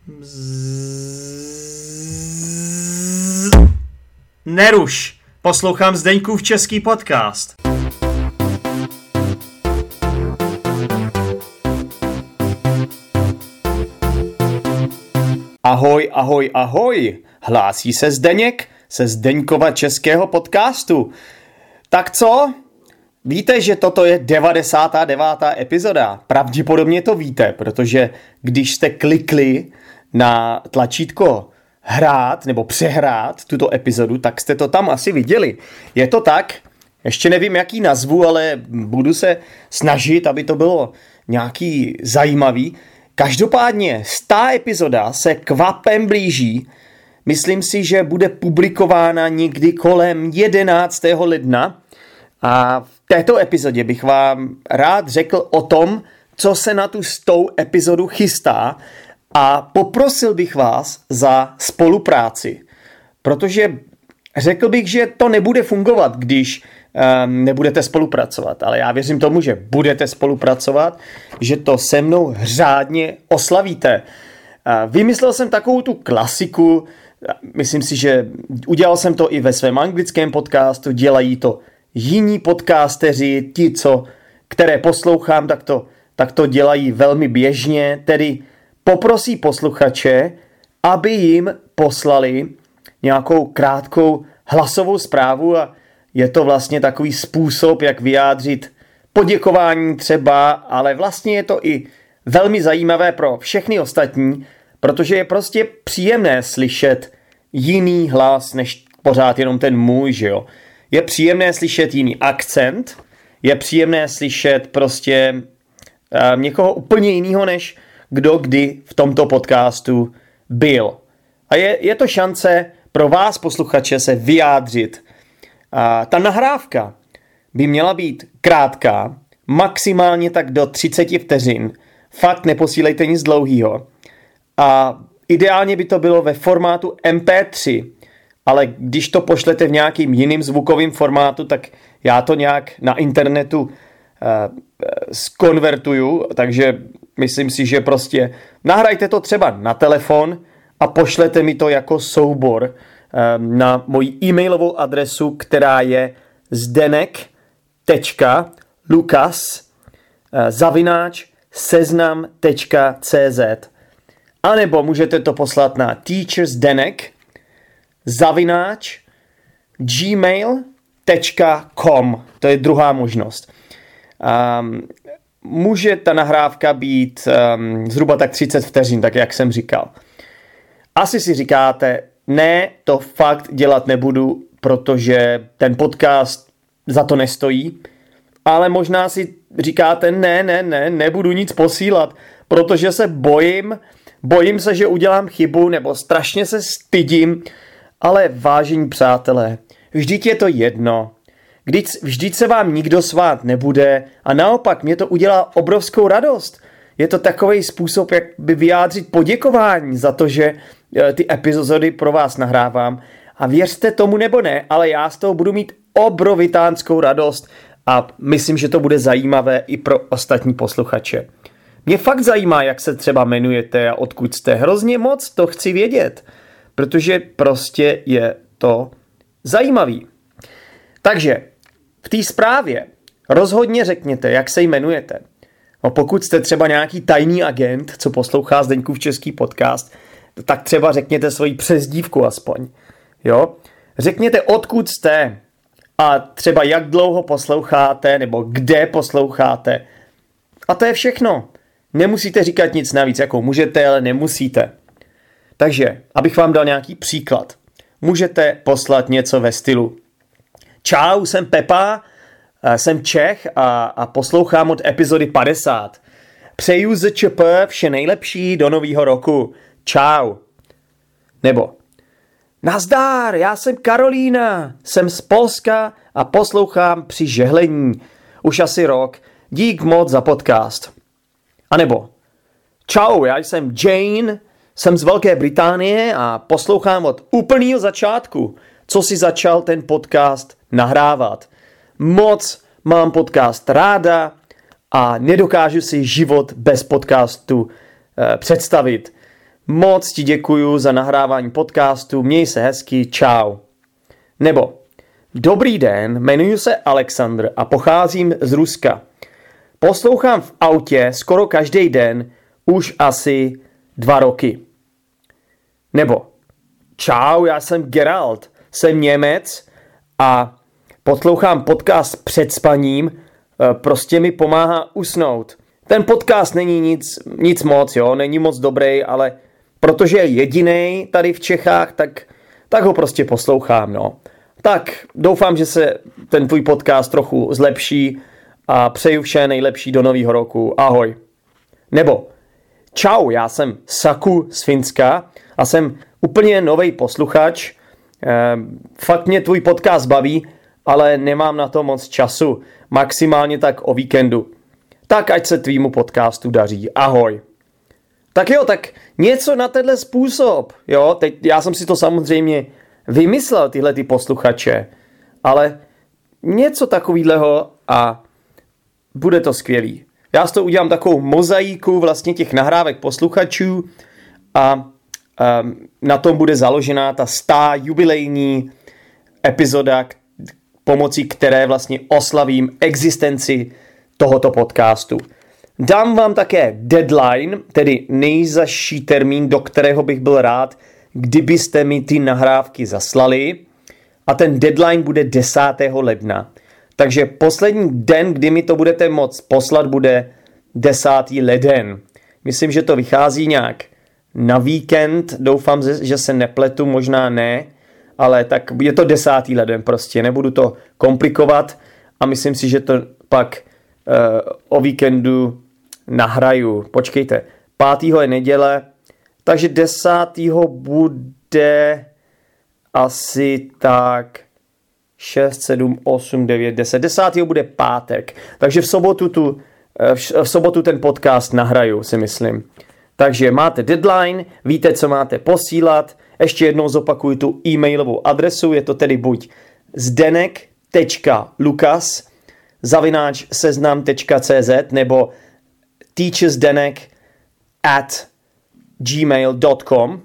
Neruš, poslouchám Zdeňkův český podcast. Ahoj, ahoj, ahoj, hlásí se Zdeněk ze Zdeňkova českého podcastu. Tak co? Víte, že toto je 99. epizoda. Pravděpodobně to víte, protože když jste klikli na tlačítko hrát nebo přehrát tuto epizodu, tak jste to tam asi viděli. Je to tak? Ještě nevím, jaký nazvu, ale budu se snažit, aby to bylo nějaký zajímavý. Každopádně 100. epizoda se kvapem blíží. Myslím si, že bude publikována někdy kolem 11. ledna. A v této epizodě bych vám rád řekl o tom, co se na tu 100. epizodu chystá, a poprosil bych vás za spolupráci. Protože řekl bych, že to nebude fungovat, když nebudete spolupracovat. Ale já věřím tomu, že budete spolupracovat, že to se mnou řádně oslavíte. Vymyslel jsem takovou tu klasiku, myslím si, že udělal jsem to i ve svém anglickém podcastu, dělají to jiní podcasteři, ti, které poslouchám, tak to dělají velmi běžně, tedy poprosí posluchače, aby jim poslali nějakou krátkou hlasovou zprávu, a je to vlastně takový způsob, jak vyjádřit poděkování třeba, ale vlastně je to i velmi zajímavé pro všechny ostatní, protože je prostě příjemné slyšet jiný hlas, než pořád jenom ten můj, že jo. Je příjemné slyšet jiný akcent, je příjemné slyšet prostě někoho úplně jiného, než kdo kdy v tomto podcastu byl. A je to šance pro vás, posluchače, se vyjádřit. Ta nahrávka by měla být krátká, maximálně tak do 30 vteřin. Fakt neposílejte nic dlouhýho. A ideálně by to bylo ve formátu MP3, ale když to pošlete v nějakým jiným zvukovým formátu, tak já to nějak na internetu zkonvertuju, takže myslím si, že prostě nahrajte to třeba na telefon a pošlete mi to jako soubor na moji e-mailovou adresu, která je zdenek.lukas@seznam.cz, anebo můžete to poslat na teachersdenek@gmail.com. To je druhá možnost. Může ta nahrávka být zhruba tak 30 vteřin, tak jak jsem říkal. Asi si říkáte, ne, to fakt dělat nebudu, protože ten podcast za to nestojí, ale možná si říkáte, nebudu nic posílat, protože se bojím se, že udělám chybu, nebo strašně se stydím, ale vážení přátelé, vždyť je to jedno. Vždyť se vám nikdo svát nebude a naopak mě to udělá obrovskou radost. Je to takový způsob, jak by vyjádřit poděkování za to, že ty epizody pro vás nahrávám. A věřte tomu nebo ne, ale já z toho budu mít obrovitánskou radost a myslím, že to bude zajímavé i pro ostatní posluchače. Mě fakt zajímá, jak se třeba jmenujete a odkud jste. Hrozně moc to chci vědět, protože prostě je to zajímavý. Takže v té zprávě rozhodně řekněte, jak se jmenujete. No, pokud jste třeba nějaký tajný agent, co poslouchá Zdeňkův český podcast, tak třeba řekněte svoji přezdívku aspoň. Jo? Řekněte, odkud jste a třeba jak dlouho posloucháte nebo kde posloucháte. A to je všechno. Nemusíte říkat nic navíc, jako můžete, ale nemusíte. Takže, abych vám dal nějaký příklad. Můžete poslat něco ve stylu: Čau, jsem Pepa, jsem Čech a poslouchám od epizody 50. Přeju ZČP vše nejlepší do nového roku. Čau. Nebo: Nazdár, já jsem Karolína, jsem z Polska a poslouchám při žehlení. Už asi rok. Dík moc za podcast. A nebo: Čau, já jsem Jane, jsem z Velké Británie a poslouchám od úplného začátku, co si začal ten podcast nahrávat. Moc mám podcast ráda a nedokážu si život bez podcastu představit. Moc ti děkuju za nahrávání podcastu, měj se hezky, čau. Nebo dobrý den, jmenuji se Alexandr a pocházím z Ruska. Poslouchám v autě skoro každý den už asi 2 roky. Nebo čau, já jsem Gerald, jsem Němec a poslouchám podcast před spaním, prostě mi pomáhá usnout. Ten podcast není nic moc, jo, není moc dobrý, ale protože je jedinej tady v Čechách, tak ho prostě poslouchám, no. Tak doufám, že se ten tvůj podcast trochu zlepší a přeju vše nejlepší do nového roku. Ahoj. Nebo čau, já jsem Saku z Finska a jsem úplně nový posluchač. Fakt mě tvůj podcast baví, ale nemám na to moc času. Maximálně tak o víkendu. Tak ať se tvýmu podcastu daří. Ahoj. Tak jo, tak něco na tenhle způsob. Jo, teď já jsem si to samozřejmě vymyslel, tyhle ty posluchače. Ale něco takového a bude to skvělý. Já s to udělám takovou mozaiku vlastně těch nahrávek posluchačů a na tom bude založená ta 100. jubilejní epizoda, pomocí které vlastně oslavím existenci tohoto podcastu. Dám vám také deadline, tedy nejzazší termín, do kterého bych byl rád, kdybyste mi ty nahrávky zaslali. A ten deadline bude 10. ledna. Takže poslední den, kdy mi to budete moct poslat, bude 10. leden. Myslím, že to vychází nějak na víkend. Doufám, že se nepletu, možná ne. Ale tak je to 10. leden prostě. Nebudu to komplikovat. A myslím si, že to pak o víkendu nahraju. Počkejte. 5. je neděle. Takže 10. bude asi tak 6, 7, 8, 9, 10. 10. bude pátek. Takže v sobotu ten podcast nahraju, si myslím. Takže máte deadline, víte, co máte posílat. Ještě jednou zopakuju tu e-mailovou adresu. Je to tedy buď zdenek.lukas@seznam.cz nebo teachersdenek@gmail.com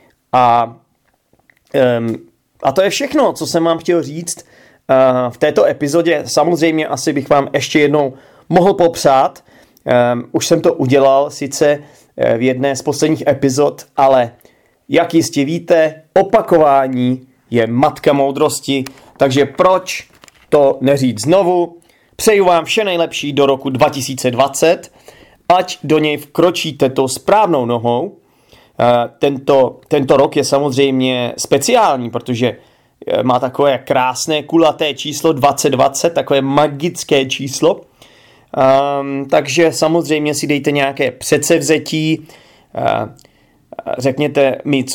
a to je všechno, co jsem vám chtěl říct v této epizodě. Samozřejmě asi bych vám ještě jednou mohl popřát. Už jsem to udělal sice v jedné z posledních epizod, ale jak jistě víte, opakování je matka moudrosti, takže proč to neříct znovu? Přeju vám vše nejlepší do roku 2020, ať do něj vkročíte tou správnou nohou. Tento rok je samozřejmě speciální, protože má takové krásné kulaté číslo 2020, takové magické číslo. Takže samozřejmě si dejte nějaké předsevzetí, řekněte mi,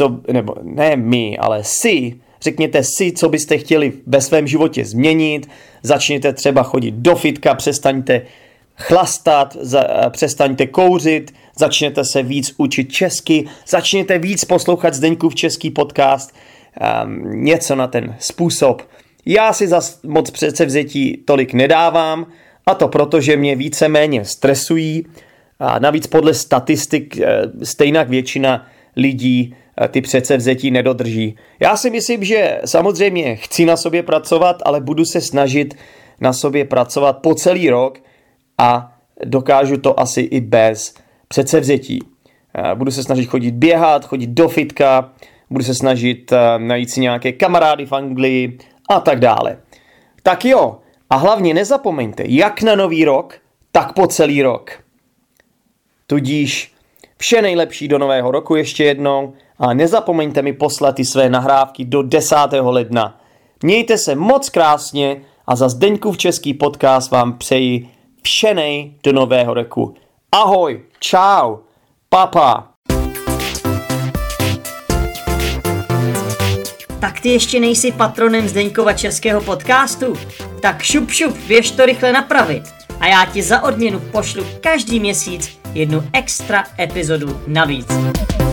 řekněte si, co byste chtěli ve svém životě změnit, začněte třeba chodit do fitka, přestaňte chlastat, přestaňte kouřit, začněte se víc učit česky, začněte víc poslouchat Zdeňkův český podcast, něco na ten způsob. Já si zas moc předsevzetí tolik nedávám, a to proto, že mě víceméně stresují a navíc podle statistik stejně většina lidí ty předsevzetí nedodrží. Já si myslím, že samozřejmě chci na sobě pracovat, ale budu se snažit na sobě pracovat po celý rok a dokážu to asi i bez předsevzetí. Budu se snažit chodit běhat, chodit do fitka, budu se snažit najít si nějaké kamarády v Anglii a tak dále. Tak jo, a hlavně nezapomeňte, jak na nový rok, tak po celý rok. Tudíž vše nejlepší do nového roku ještě jednou a nezapomeňte mi poslat ty své nahrávky do 10. ledna. Mějte se moc krásně a za Zdeňkův český podcast vám přeji vše nej do nového roku. Ahoj, čau, papa. Tak ty ještě nejsi patronem Zdeňkova českého podcastu? Tak šup, běž to rychle napravit. A já ti za odměnu pošlu každý měsíc jednu extra epizodu navíc.